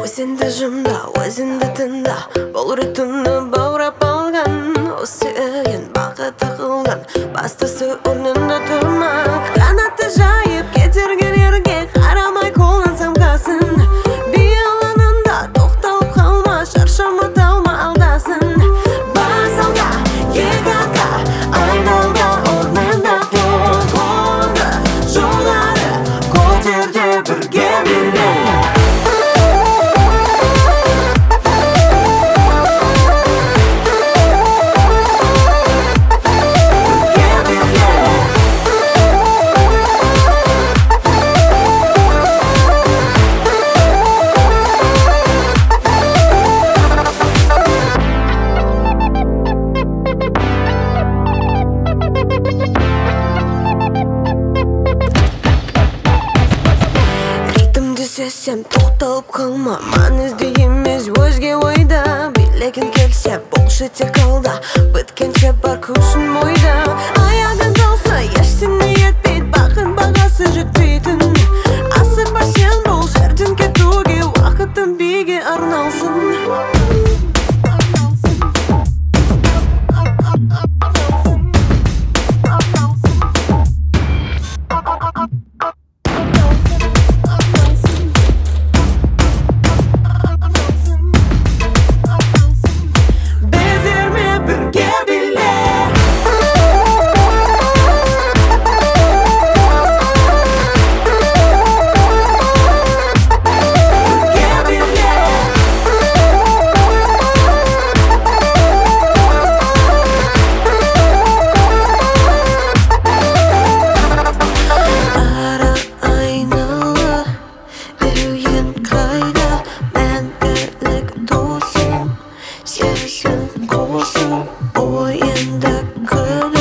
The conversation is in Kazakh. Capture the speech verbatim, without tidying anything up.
Өзіңді жымда, өзіңді тыңда, бұл ритмді баурап алған, осы ойын бақыты қылған, бастысы орнында тұрмақ. Қанатты жайып кетергендерге қарамай қолдан самғасын, бияланында тоқталып қалма, шаршама талма алдасын. Бас алда, екі алда, айналда орнында тұр, қолды жоғары көтерде бірге биле. Сен тоқталып қалма, маңызды емес өзге ойда. Билегін келсе болшы тек алда, біткенше бар күшін бойда. Аяғың қалса ештеңе етпейді, бақыт бағасы жетпейтін. Асықпа сен бұл жерден кетуге, уақытың биге арналсын. Sen olsun oyunda kal.